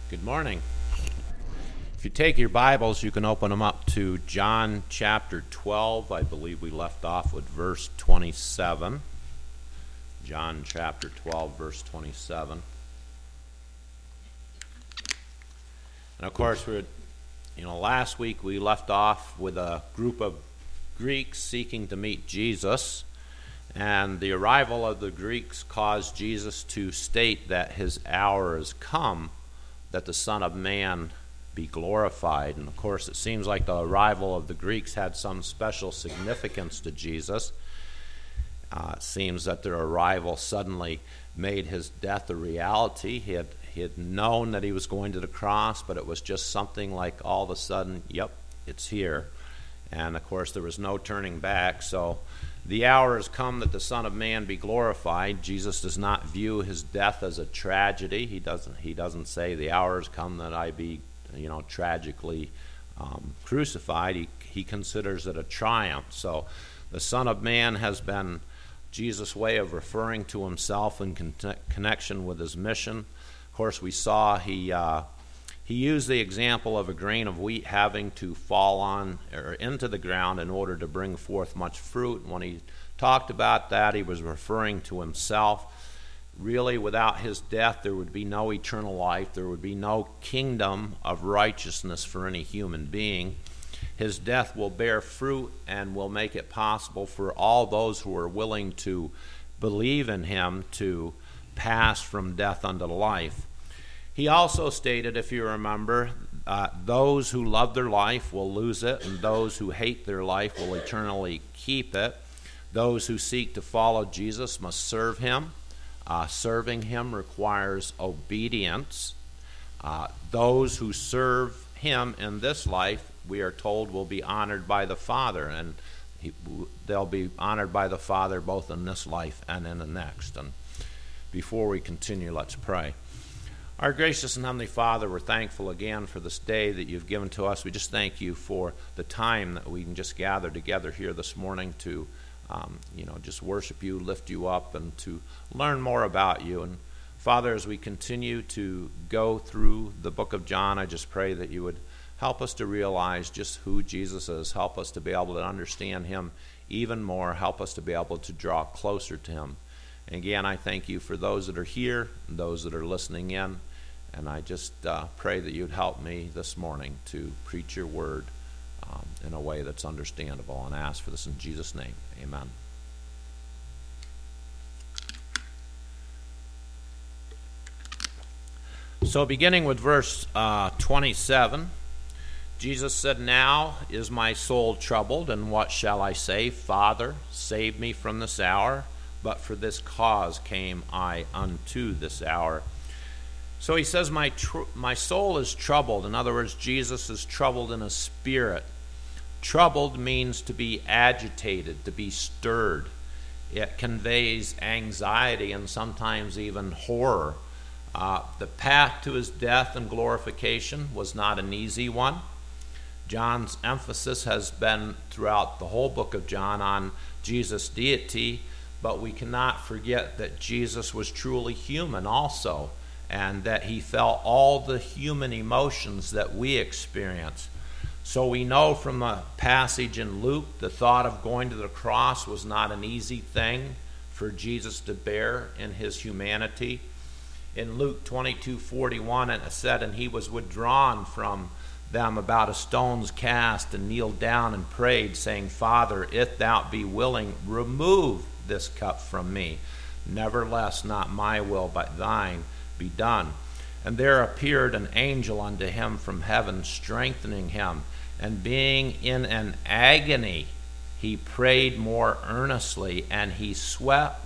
Good morning. If you take your Bibles, you can open them up to John chapter 12. I believe we left off with verse 27. John chapter 12, verse 27. And of course, last week we left off with a group of Greeks seeking to meet Jesus. And the arrival of the Greeks caused Jesus to state that his hour has come, that the Son of Man be glorified. And of course, it seems like the arrival of the Greeks had some special significance to Jesus. It seems that their arrival suddenly made his death a reality. He had known that he was going to the cross, but it was just something like all of a sudden, yep, it's here. And of course, there was no turning back. So the hour has come that the Son of Man be glorified. Jesus does not view his death as a tragedy. He doesn't say the hour has come that I be, tragically crucified. He considers it a triumph. So the Son of Man has been Jesus' way of referring to himself in connection with his mission. Of course, we saw he used the example of a grain of wheat having to fall on or into the ground in order to bring forth much fruit. When he talked about that, he was referring to himself. Really, without his death, there would be no eternal life. There would be no kingdom of righteousness for any human being. His death will bear fruit and will make it possible for all those who are willing to believe in him to pass from death unto life. He also stated, if you remember, those who love their life will lose it, and those who hate their life will eternally keep it. Those who seek to follow Jesus must serve him. Serving him requires obedience. Those who serve him in this life, we are told, will be honored by the Father, and they'll be honored by the Father both in this life and in the next. And before we continue, let's pray. Our gracious and heavenly Father, we're thankful again for this day that you've given to us. We just thank you for the time that we can just gather together here this morning to, just worship you, lift you up, and to learn more about you. And Father, as we continue to go through the book of John, I just pray that you would help us to realize just who Jesus is. Help us to be able to understand him even more. Help us to be able to draw closer to him. And again, I thank you for those that are here and those that are listening in. And I just pray that you'd help me this morning to preach your word in a way that's understandable, and ask for this in Jesus' name. Amen. So beginning with verse 27, Jesus said, "Now is my soul troubled, and what shall I say? Father, save me from this hour. But for this cause came I unto this hour." So he says, my soul is troubled. In other words, Jesus is troubled in his spirit. Troubled means to be agitated, to be stirred. It conveys anxiety and sometimes even horror. The path to his death and glorification was not an easy one. John's emphasis has been throughout the whole book of John on Jesus' deity, but we cannot forget that Jesus was truly human also, and that he felt all the human emotions that we experience. So we know from the passage in Luke, the thought of going to the cross was not an easy thing for Jesus to bear in his humanity. In Luke 22:41, it said, "And he was withdrawn from them about a stone's cast, and kneeled down and prayed, saying, Father, if thou be willing, remove this cup from me. Nevertheless, not my will, but thine be done. And there appeared an angel unto him from heaven, strengthening him. And being in an agony, he prayed more earnestly, and his sweat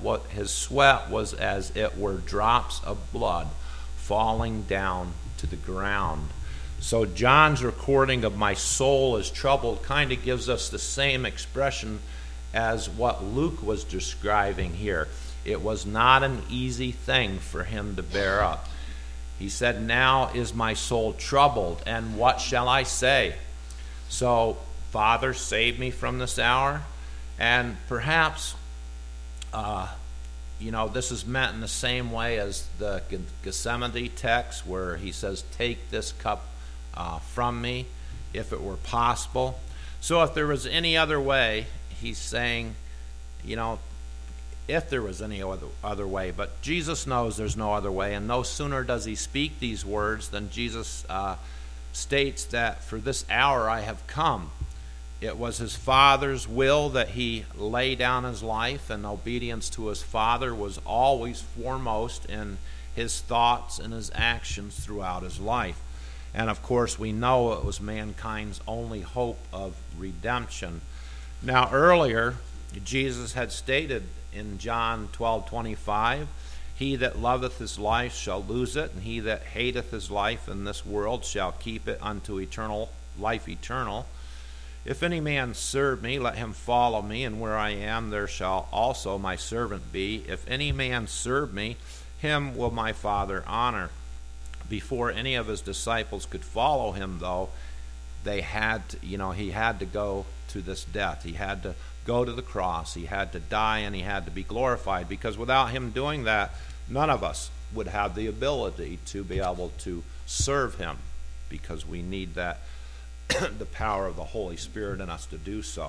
was as it were drops of blood falling down to the ground." So John's recording of my soul is troubled kind of gives us the same expression as what Luke was describing here. It was not an easy thing for him to bear up. He said, "Now is my soul troubled, and what shall I say?" So, Father, save me from this hour. And perhaps this is meant in the same way as the Gethsemane text where he says, take this cup from me, if it were possible. So if there was any other way, he's saying, if there was any other way. But Jesus knows there's no other way, and no sooner does he speak these words than Jesus states that for this hour I have come. It was his Father's will that he lay down his life, and obedience to his Father was always foremost in his thoughts and his actions throughout his life. And of course, we know it was mankind's only hope of redemption. Now, earlier, Jesus had stated in John 12:25, he that loveth his life shall lose it, and he that hateth his life in this world shall keep it unto eternal life eternal. If any man serve me, let him follow me, and where I am, there shall also my servant be. If any man serve me, him will my Father honor. Before any of his disciples could follow him, though, he had to go to this death. He had to go to the cross. He had to die, and he had to be glorified, because without him doing that, none of us would have the ability to be able to serve him, because we need that the power of the Holy Spirit in us to do so.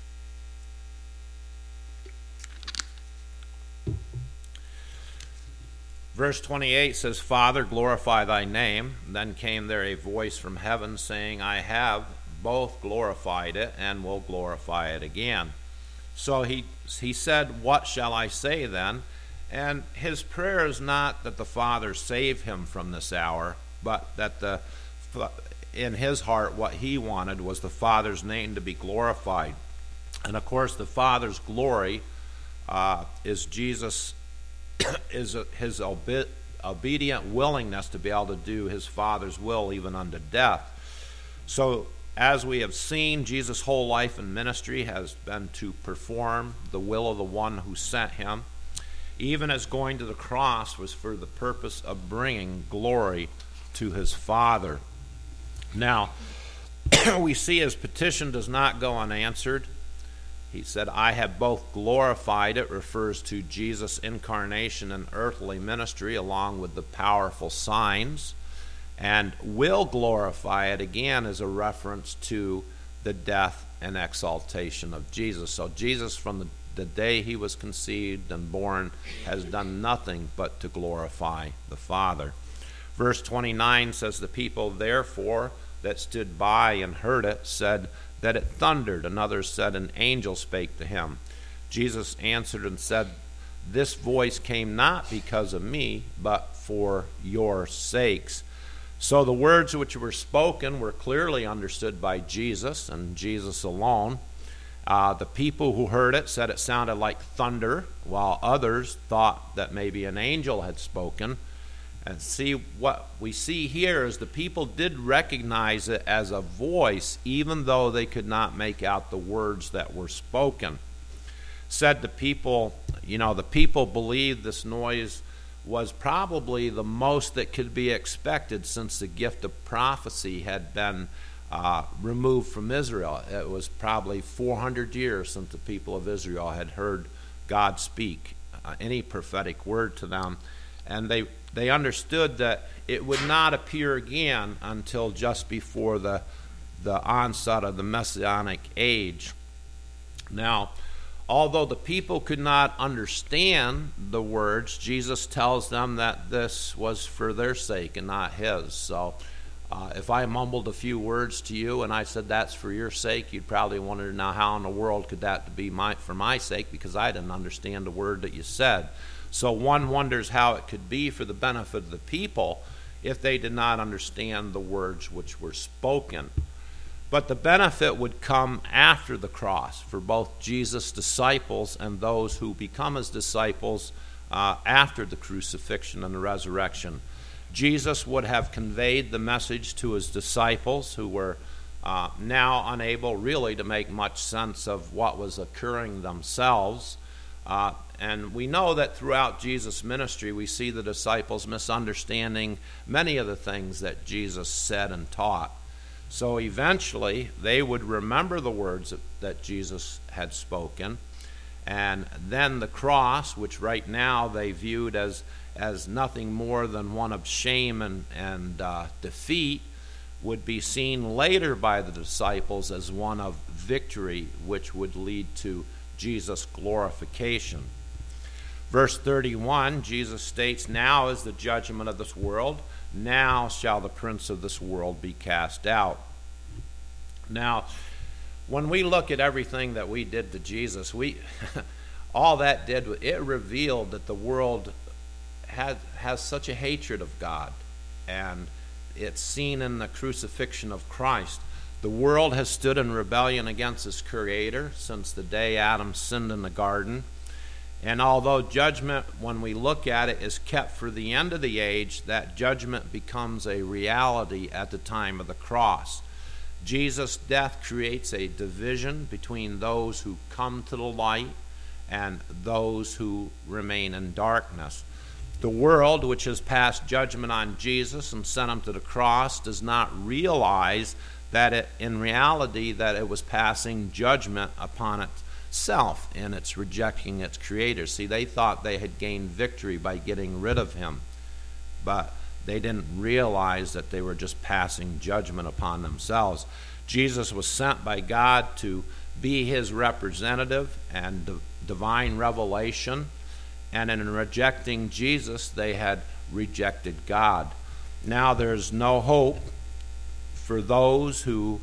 Verse 28 says, Father, glorify thy name. Then came there a voice from heaven saying, I have both glorified it and will glorify it again. So he said, what shall I say then? And his prayer is not that the Father save him from this hour, but that in his heart what he wanted was the Father's name to be glorified. And of course the Father's glory is Jesus, is his obedient willingness to be able to do his Father's will even unto death. So as we have seen, Jesus' whole life and ministry has been to perform the will of the one who sent him. Even as going to the cross was for the purpose of bringing glory to his Father. Now, we see his petition does not go unanswered. He said, I have both glorified it, refers to Jesus' incarnation and earthly ministry along with the powerful signs, and will glorify it again as a reference to the death and exaltation of Jesus. So Jesus, from the day he was conceived and born, has done nothing but to glorify the Father. Verse 29 says, the people therefore that stood by and heard it said that it thundered. Another said, an angel spake to him. Jesus answered and said, this voice came not because of me, but for your sakes. So the words which were spoken were clearly understood by Jesus and Jesus alone. The people who heard it said it sounded like thunder, while others thought that maybe an angel had spoken. And see, what we see here is the people did recognize it as a voice, even though they could not make out the words that were spoken. Said the people believed this noise was probably the most that could be expected since the gift of prophecy had been removed from Israel. It was probably 400 years since the people of Israel had heard God speak any prophetic word to them. And they understood that it would not appear again until just before the onset of the Messianic age. Now, although the people could not understand the words, Jesus tells them that this was for their sake and not his. So if I mumbled a few words to you and I said that's for your sake, you'd probably wonder, now how in the world could that be for my sake, because I didn't understand the word that you said. So one wonders how it could be for the benefit of the people if they did not understand the words which were spoken. But the benefit would come after the cross for both Jesus' disciples and those who become his disciples after the crucifixion and the resurrection. Jesus would have conveyed the message to his disciples, who were now unable really to make much sense of what was occurring themselves. And we know that throughout Jesus' ministry, we see the disciples misunderstanding many of the things that Jesus said and taught. So eventually, they would remember the words that Jesus had spoken, And then the cross, which right now they viewed as nothing more than one of shame and defeat, would be seen later by the disciples as one of victory, which would lead to Jesus' glorification. Verse 31, Jesus states, "Now is the judgment of this world. Now shall the prince of this world be cast out." Now, when we look at everything that we did to Jesus, all that did, it revealed that the world has such a hatred of God, and it's seen in the crucifixion of Christ. The world has stood in rebellion against its Creator since the day Adam sinned in the garden. And although judgment, when we look at it, is kept for the end of the age, that judgment becomes a reality at the time of the cross. Jesus' death creates a division between those who come to the light and those who remain in darkness. The world, which has passed judgment on Jesus and sent him to the cross, does not realize that in reality that it was passing judgment upon itself in its rejecting its Creator. See, they thought they had gained victory by getting rid of him, but they didn't realize that they were just passing judgment upon themselves. Jesus was sent by God to be his representative and divine revelation, and in rejecting Jesus, they had rejected God. Now there's no hope for those who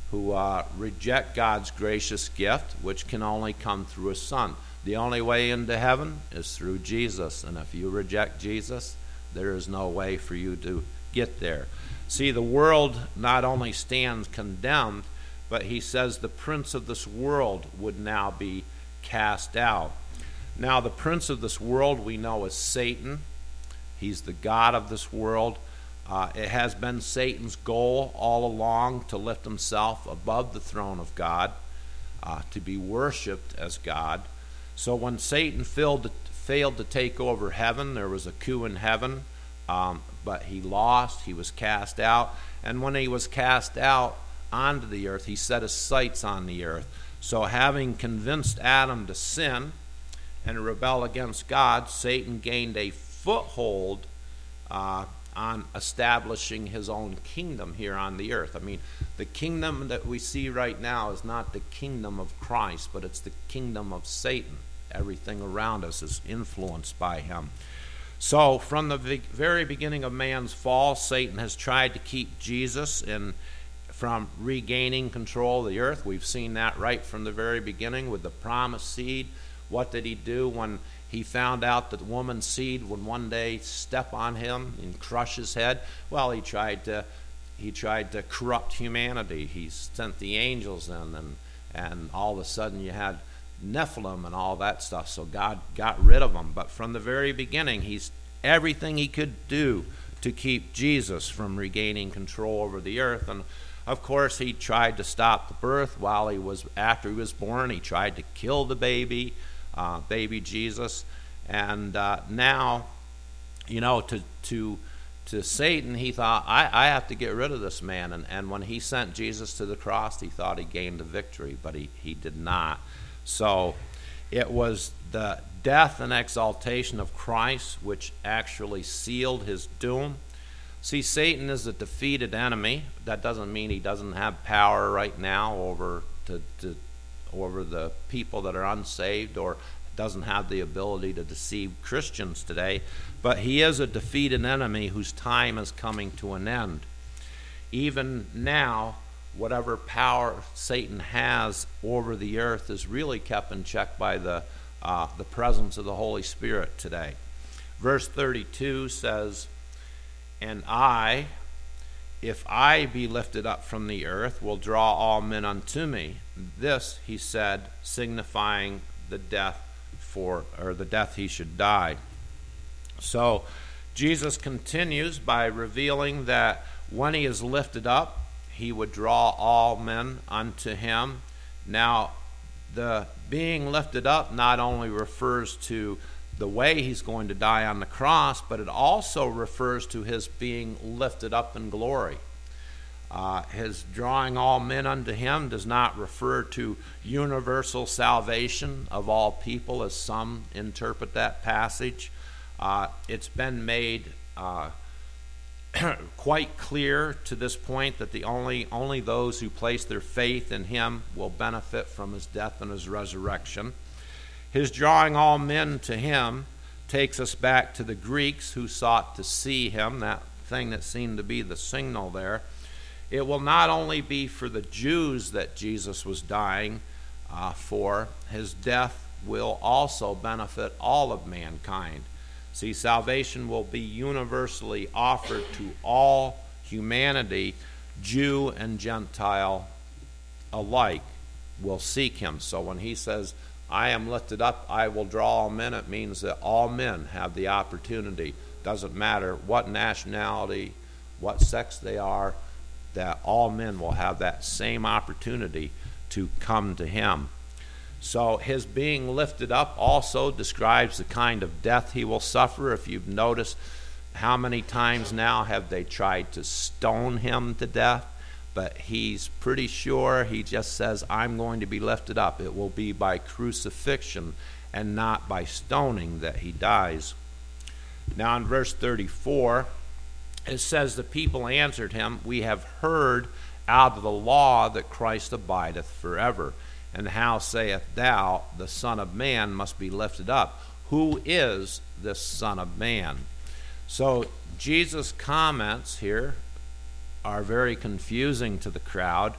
reject God's gracious gift, which can only come through his Son. The only way into heaven is through Jesus, and if you reject Jesus, there is no way for you to get there. See, the world not only stands condemned, but he says the prince of this world would now be cast out. Now, the prince of this world we know is Satan. He's the god of this world. It has been Satan's goal all along to lift himself above the throne of God, to be worshipped as God. So when Satan failed to take over heaven, there was a coup in heaven, but he lost. He was cast out. And when he was cast out onto the earth, he set his sights on the earth. So having convinced Adam to sin and rebel against God, Satan gained a foothold on establishing his own kingdom here on the earth. I mean, the kingdom that we see right now is not the kingdom of Christ, but it's the kingdom of Satan. Everything around us is influenced by him. So from the very beginning of man's fall, Satan has tried to keep Jesus from regaining control of the earth. We've seen that right from the very beginning with the promised seed. What did he do when he found out that the woman's seed would one day step on him and crush his head? Well, he tried to corrupt humanity. He sent the angels in, and all of a sudden you had Nephilim and all that stuff. So God got rid of them. But from the very beginning, he's everything he could do to keep Jesus from regaining control over the earth. And of course, he tried to stop the birth after he was born. He tried to kill the baby Jesus. And now, to Satan, he thought, I have to get rid of this man. And when he sent Jesus to the cross, he thought he gained a victory, but he did not. So it was the death and exaltation of Christ which actually sealed his doom. See, Satan is a defeated enemy. That doesn't mean he doesn't have power right now over the people that are unsaved, or doesn't have the ability to deceive Christians today. But he is a defeated enemy whose time is coming to an end. Even now, whatever power Satan has over the earth is really kept in check by the presence of the Holy Spirit today. Verse 32 says, "And I, if I be lifted up from the earth, will draw all men unto me." This, he said, signifying the death he should die. So Jesus continues by revealing that when he is lifted up, he would draw all men unto him. Now, the being lifted up not only refers to the way he's going to die on the cross, but it also refers to his being lifted up in glory. His drawing all men unto him does not refer to universal salvation of all people, as some interpret that passage. It's been made quite clear to this point that only those who place their faith in him will benefit from his death and his resurrection. His drawing all men to him takes us back to the Greeks who sought to see him, that thing that seemed to be the signal there. It will not only be for the Jews that Jesus was dying for. His death will also benefit all of mankind. See, salvation will be universally offered to all humanity, Jew and Gentile alike will seek him. So when he says, I am lifted up, I will draw all men, it means that all men have the opportunity. Doesn't matter what nationality, what sex they are, that all men will have that same opportunity to come to him. So his being lifted up also describes the kind of death he will suffer. If you've noticed, how many times now have they tried to stone him to death? But he's pretty sure, he just says, I'm going to be lifted up. It will be by crucifixion and not by stoning that he dies. Now in verse 34, it says, the people answered him, we have heard out of the law that Christ abideth forever. And how sayest thou, the Son of Man must be lifted up? Who is this Son of Man? So Jesus' comments here are very confusing to the crowd.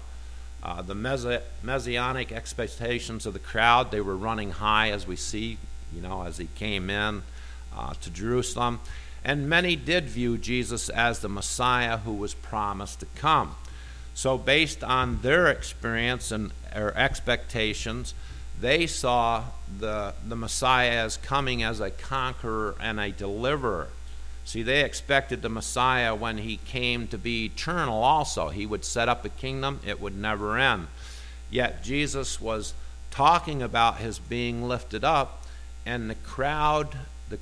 The messianic expectations of the crowd, they were running high, as we see, as he came in to Jerusalem. And many did view Jesus as the Messiah who was promised to come. So based on their experience and their expectations, they saw the Messiah as coming as a conqueror and a deliverer. See, they expected the Messiah, when he came, to be eternal also. He would set up a kingdom, it would never end. Yet Jesus was talking about his being lifted up, and the crowd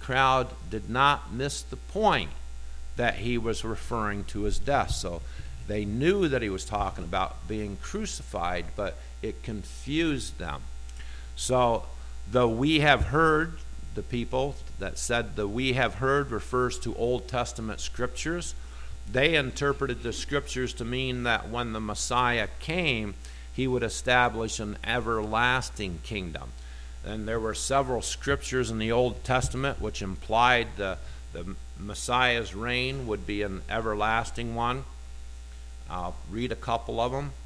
did not miss the point that he was referring to his death. So they knew that he was talking about being crucified, but it confused them. So the we have heard, the people that said the we have heard refers to Old Testament scriptures. They interpreted the scriptures to mean that when the Messiah came, he would establish an everlasting kingdom. And there were several scriptures in the Old Testament which implied the Messiah's reign would be an everlasting one. I'll read a couple of them.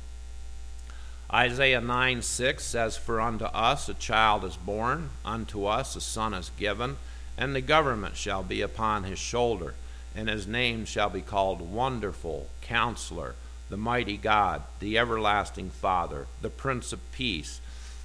Isaiah 9:6 says, for unto us a child is born, unto us a son is given, and the government shall be upon his shoulder, and his name shall be called Wonderful, Counselor, the Mighty God, the Everlasting Father, the Prince of Peace.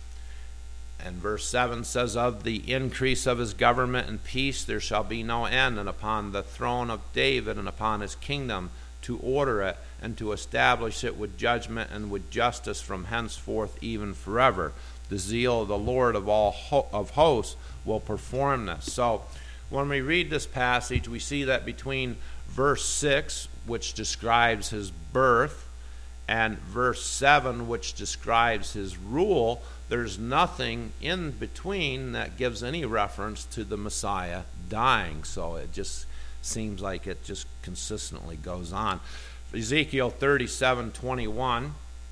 And verse 7 says, of the increase of his government and peace there shall be no end, and upon the throne of David and upon his kingdom, to order it and to establish it with judgment and with justice from henceforth even forever. The zeal of the Lord of hosts will perform this. So when we read this passage, we see that between verse 6, which describes his birth, and verse 7, which describes his rule, there's nothing in between that gives any reference to the Messiah dying. So it just seems like it just consistently goes on. Ezekiel 37:21,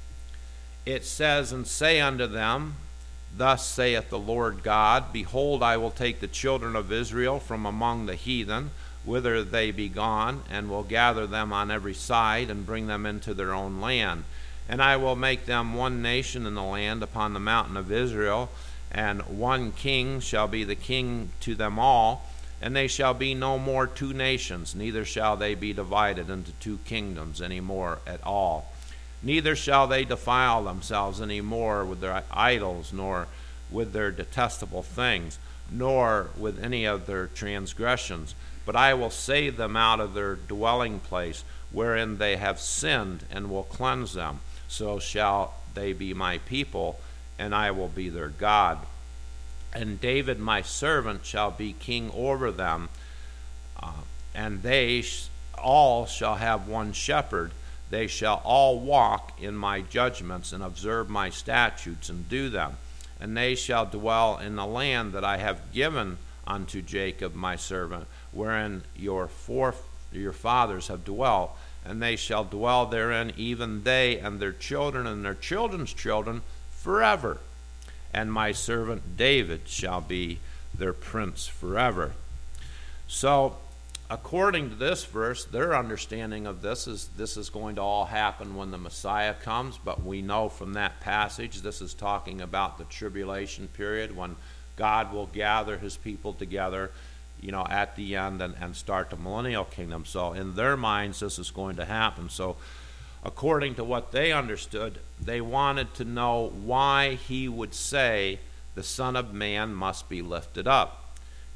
it says, and say unto them, thus saith the Lord God, behold, I will take the children of Israel from among the heathen, whither they be gone, and will gather them on every side, and bring them into their own land. And I will make them one nation in the land upon the mountain of Israel, and one king shall be the king to them all. And they shall be no more two nations, neither shall they be divided into two kingdoms any more at all. Neither shall they defile themselves any more with their idols, nor with their detestable things, nor with any of their transgressions. But I will save them out of their dwelling place, wherein they have sinned, and will cleanse them. So shall they be my people, and I will be their God. And David my servant shall be king over them, and they all shall have one shepherd. they shall all walk in my judgments and observe my statutes and do them. And they shall dwell in the land that I have given unto Jacob my servant, wherein your fathers have dwelt, and they shall dwell therein, even they and their children and their children's children forever. And my servant David shall be their prince forever. So, according to this verse, their understanding of this is going to all happen when the Messiah comes, but we know from that passage this is talking about the tribulation period when God will gather his people together, at the end and start the millennial kingdom. So in their minds, this is going to happen. So according to what they understood, they wanted to know why he would say the Son of Man must be lifted up.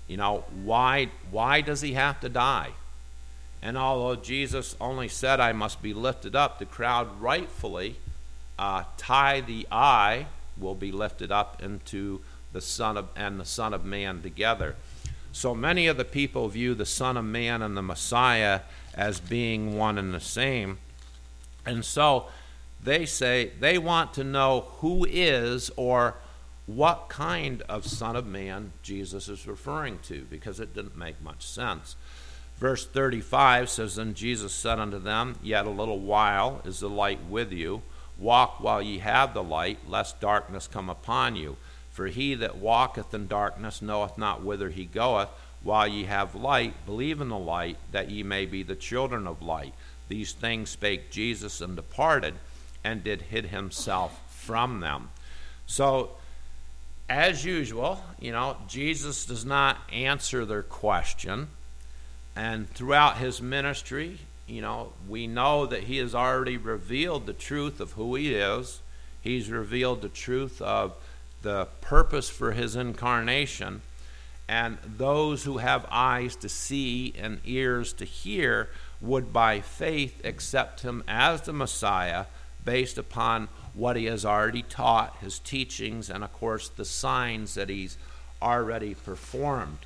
Why does he have to die? And although Jesus only said, I must be lifted up, the crowd rightfully tie the I will be lifted up into the Son of Man together. So many of the people view the Son of Man and the Messiah as being one and the same. And so they say they want to know who is or what kind of Son of Man Jesus is referring to, because it didn't make much sense. Verse 35 says, Then Jesus said unto them, Yet a little while is the light with you. Walk while ye have the light, lest darkness come upon you. For he that walketh in darkness knoweth not whither he goeth. While ye have light, believe in the light, that ye may be the children of light. These things spake Jesus, and departed, and did hid himself from them. So, as usual, Jesus does not answer their question. And throughout his ministry, we know that he has already revealed the truth of who he is. He's revealed the truth of the purpose for his incarnation. And those who have eyes to see and ears to hear would by faith accept him as the Messiah based upon what he has already taught, his teachings, and of course the signs that he's already performed.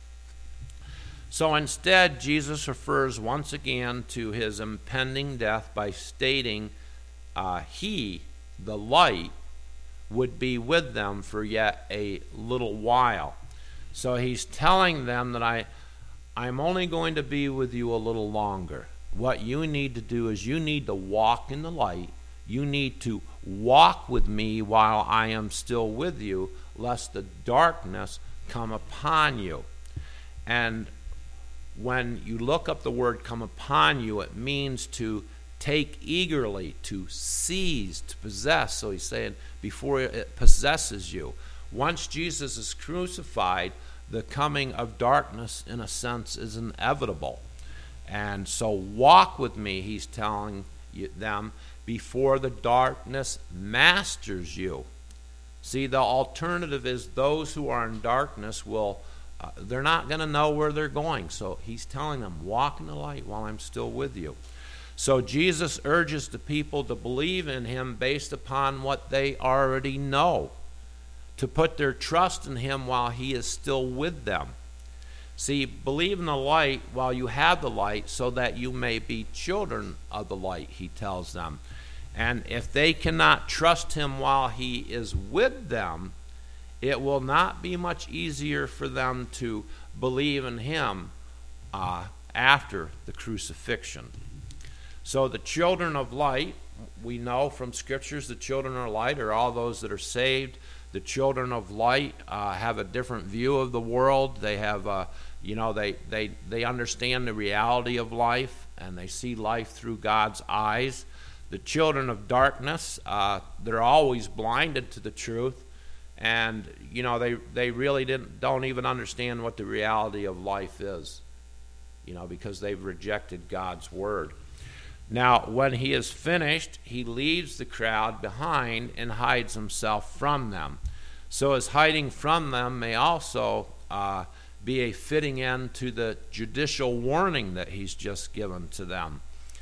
So instead, Jesus refers once again to his impending death by stating he, the light, would be with them for yet a little while. So he's telling them that I'm only going to be with you a little longer. What you need to do is you need to walk in the light. You need to walk with me while I am still with you, lest the darkness come upon you. And when you look up the word come upon you, it means to take eagerly, to seize, to possess. So he's saying before it possesses you. Once Jesus is crucified, the coming of darkness, in a sense, is inevitable. And so walk with me, he's telling them, before the darkness masters you. See, the alternative is those who are in darkness they're not going to know where they're going. So he's telling them, walk in the light while I'm still with you. So Jesus urges the people to believe in him based upon what they already know, to put their trust in him while he is still with them. See, believe in the light while you have the light so that you may be children of the light, he tells them. And if they cannot trust him while he is with them, it will not be much easier for them to believe in him after the crucifixion. So the children of light, we know from scriptures the children of light are all those that are saved. The children of light have a different view of the world. They have, they understand the reality of life, and they see life through God's eyes. The children of darkness, they're always blinded to the truth, and they really don't even understand what the reality of life is, because they've rejected God's word. Now, when he is finished, he leaves the crowd behind and hides himself from them. So his hiding from them may also be a fitting end to the judicial warning that he's just given to them.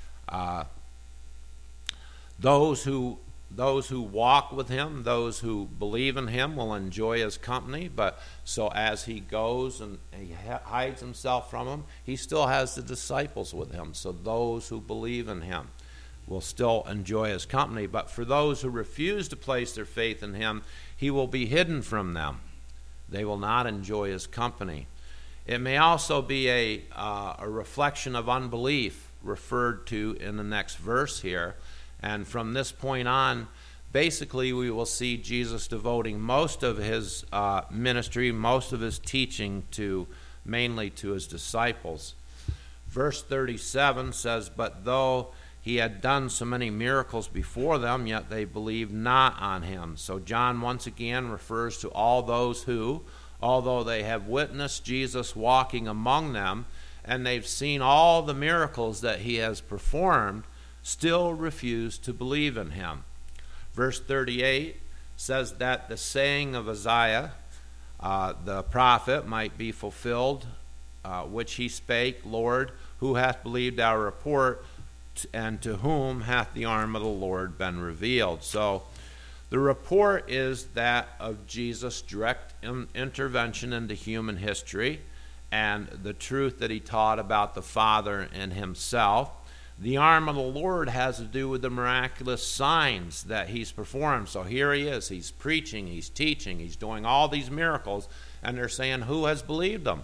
Those who walk with him, those who believe in him, will enjoy his company. But so as he goes and he hides himself from them, he still has the disciples with him. So those who believe in him, will still enjoy his company. But for those who refuse to place their faith in him, he will be hidden from them. They will not enjoy his company. It may also be a reflection of unbelief referred to in the next verse here. And from this point on, basically we will see Jesus devoting most of his ministry, most of his teaching mainly to his disciples. Verse 37 says, "But though he had done so many miracles before them, yet they believed not on him." So John once again refers to all those who, although they have witnessed Jesus walking among them, and they've seen all the miracles that he has performed, still refuse to believe in him. Verse 38 says that the saying of Isaiah, the prophet, might be fulfilled, which he spake, "Lord, who hath believed our report, and to whom hath the arm of the Lord been revealed?" So the report is that of Jesus' direct intervention into human history and the truth that he taught about the Father and himself. The arm of the Lord has to do with the miraculous signs that he's performed. So here he is. He's preaching, he's teaching, he's doing all these miracles, and they're saying, who has believed them?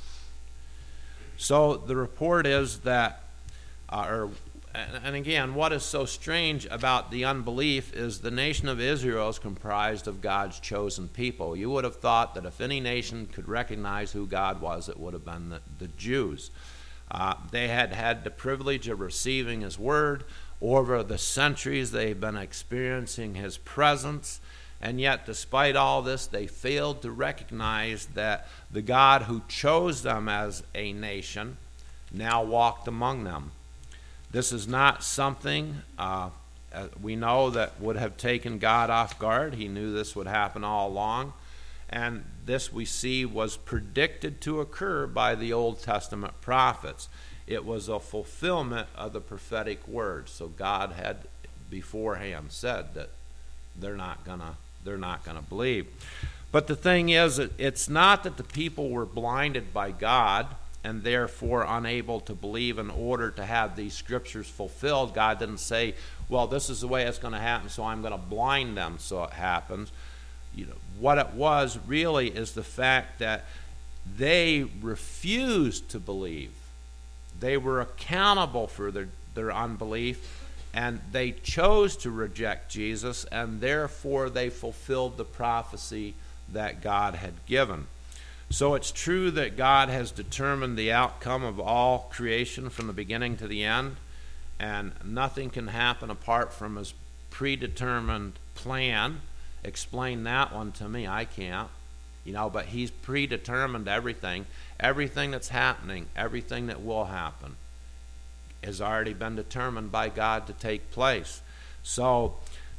So the report is that, and again, what is so strange about the unbelief is the nation of Israel is comprised of God's chosen people. You would have thought that if any nation could recognize who God was, it would have been the Jews. They had had the privilege of receiving his word. Over the centuries, they've been experiencing his presence. And yet, despite all this, they failed to recognize that the God who chose them as a nation now walked among them. This is not something we know that would have taken God off guard. He knew this would happen all along. And this, we see, was predicted to occur by the Old Testament prophets. It was a fulfillment of the prophetic word. So God had beforehand said that they're not gonna believe. But the thing is, it's not that the people were blinded by God and therefore unable to believe in order to have these scriptures fulfilled. God didn't say, well, this is the way it's going to happen, so I'm going to blind them so it happens. What it was really is the fact that they refused to believe. They were accountable for their unbelief, and they chose to reject Jesus, and therefore they fulfilled the prophecy that God had given. So it's true that God has determined the outcome of all creation from the beginning to the end, and nothing can happen apart from his predetermined plan. Explain that one to me. I can't. But he's predetermined everything. Everything that's happening, everything that will happen, has already been determined by God to take place. So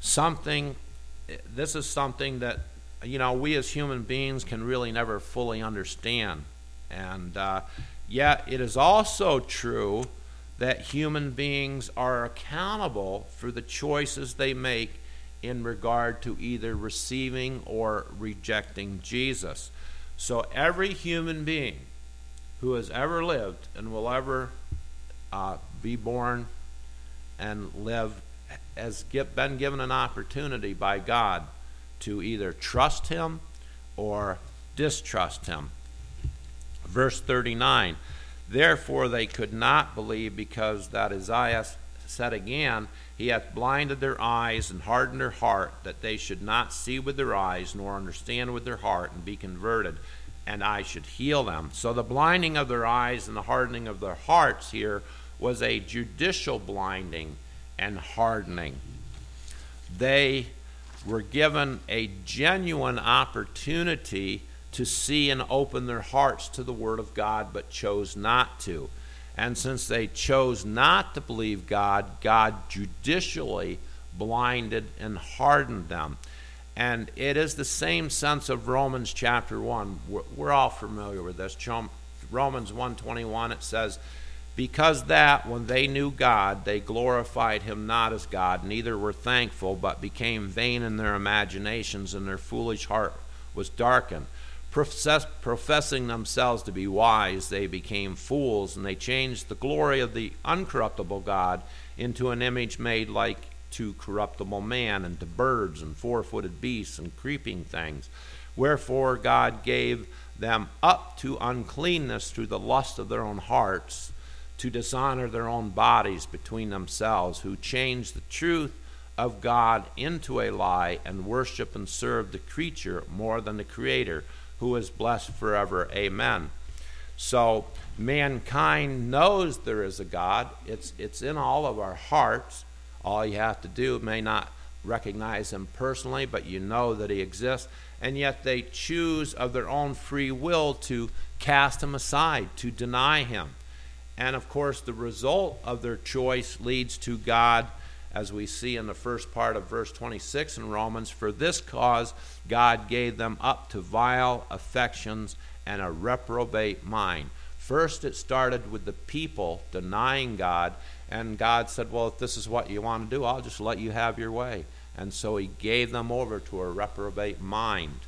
this is something that, we as human beings can really never fully understand. And yet it is also true that human beings are accountable for the choices they make in regard to either receiving or rejecting Jesus. So every human being who has ever lived and will ever be born and live has been given an opportunity by God to either trust him or distrust him. Verse 39, "Therefore they could not believe, because that Isaiah said again, he hath blinded their eyes and hardened their heart, that they should not see with their eyes, nor understand with their heart, and be converted, and I should heal them." So the blinding of their eyes and the hardening of their hearts here was a judicial blinding and hardening. They were given a genuine opportunity to see and open their hearts to the Word of God, but chose not to. And since they chose not to believe God, God judicially blinded and hardened them. And it is the same sense of Romans chapter 1. We're all familiar with this. Romans 1:21, it says, "Because that when they knew God, they glorified him not as God, neither were thankful, but became vain in their imaginations, and their foolish heart was darkened. Professing themselves to be wise, they became fools, and they changed the glory of the uncorruptible God into an image made like to corruptible man, and to birds, and four-footed beasts, and creeping things. Wherefore God gave them up to uncleanness through the lust of their own hearts, to dishonor their own bodies between themselves, who changed the truth of God into a lie, and worship and serve the creature more than the Creator, who is blessed forever. Amen. So mankind knows there is a God. It's in all of our hearts. All you have to do, may not recognize him personally, but you know that he exists. And yet they choose of their own free will to cast him aside, to deny him. And of course, the result of their choice leads to God, as we see in the first part of verse 26 in Romans. For this cause God gave them up to vile affections and a reprobate mind. First it started with the people denying God, and God said, well, if this is what you want to do, I'll just let you have your way. And so he gave them over to a reprobate mind.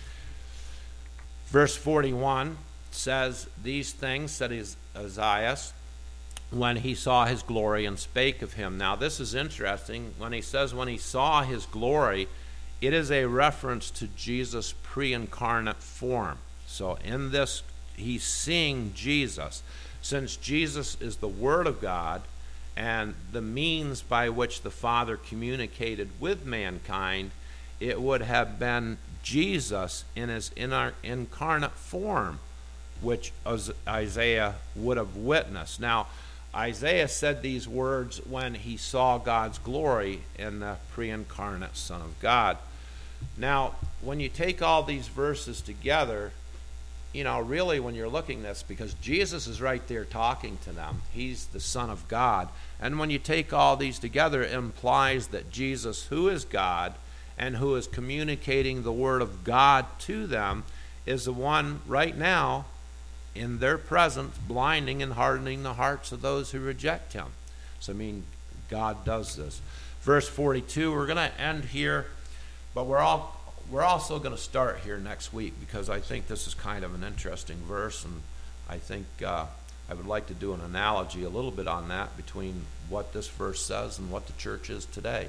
Verse 41 says, these things said Isaiah when he saw his glory and spake of him. Now this is interesting. When he says when he saw his glory, it is a reference to Jesus' pre-incarnate form. So in this, he's seeing Jesus. Since Jesus is the Word of God and the means by which the Father communicated with mankind, it would have been Jesus in his incarnate form, which Isaiah would have witnessed. Now, Isaiah said these words when he saw God's glory in the pre-incarnate Son of God. Now, when you take all these verses together, really when you're looking at this, because Jesus is right there talking to them, he's the Son of God. And when you take all these together, it implies that Jesus, who is God and who is communicating the Word of God to them, is the one right now in their presence, blinding and hardening the hearts of those who reject him. So, God does this. Verse 42, we're going to end here, but we're also going to start here next week, because I think this is kind of an interesting verse, and I think I would like to do an analogy a little bit on that between what this verse says and what the church is today.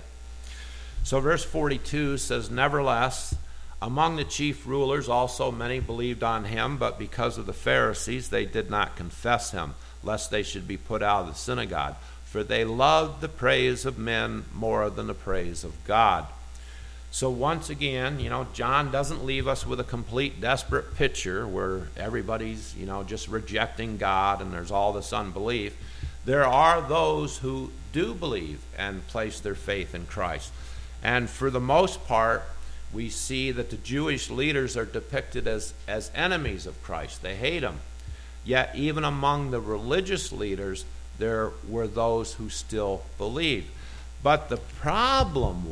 So verse 42 says, nevertheless, among the chief rulers also many believed on him, but because of the Pharisees they did not confess him, lest they should be put out of the synagogue. For they loved the praise of men more than the praise of God. So once again, John doesn't leave us with a complete desperate picture where everybody's, just rejecting God and there's all this unbelief. There are those who do believe and place their faith in Christ. And for the most part, we see that the Jewish leaders are depicted as enemies of Christ. They hate him. Yet even among the religious leaders, there were those who still believed. But the problem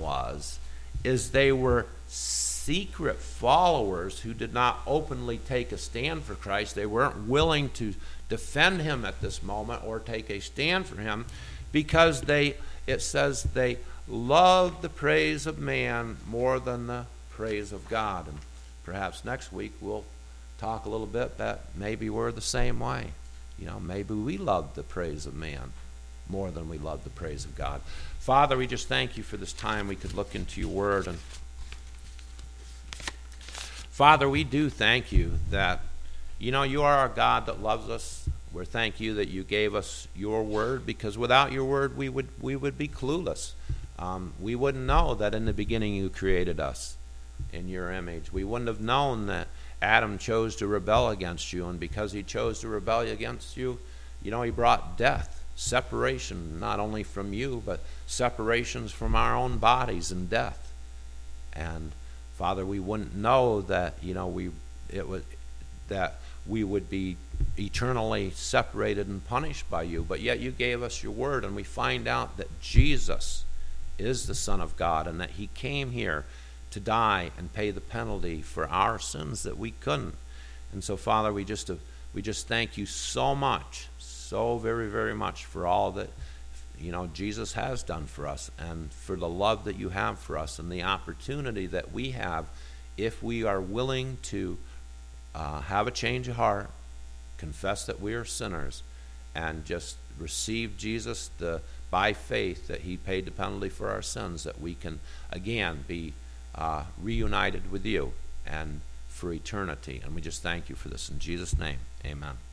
is they were secret followers who did not openly take a stand for Christ. They weren't willing to defend him at this moment or take a stand for him, because it says they loved the praise of man more than the praise of God. And perhaps next week we'll talk a little bit that maybe we're the same way. Maybe we love the praise of man more than we love the praise of God. Father, we just thank you for this time we could look into your word. And Father, we do thank you that, you are our God that loves us. We thank you that you gave us your word, because without your word we would be clueless. We wouldn't know that in the beginning you created us in your image. We wouldn't have known that Adam chose to rebel against you, and because he chose to rebel against you, he brought death, separation, not only from you, but separations from our own bodies and death. And Father, we wouldn't know that that we would be eternally separated and punished by you, but yet you gave us your word, and we find out that Jesus is the Son of God, and that he came here to die and pay the penalty for our sins that we couldn't. And so, Father, we just thank you so much, so very, very much, for all that Jesus has done for us, and for the love that you have for us, and the opportunity that we have, if we are willing to have a change of heart, confess that we are sinners, and just receive Jesus by faith, that he paid the penalty for our sins, that we can again be reunited with you and for eternity. And we just thank you for this in Jesus' name. Amen.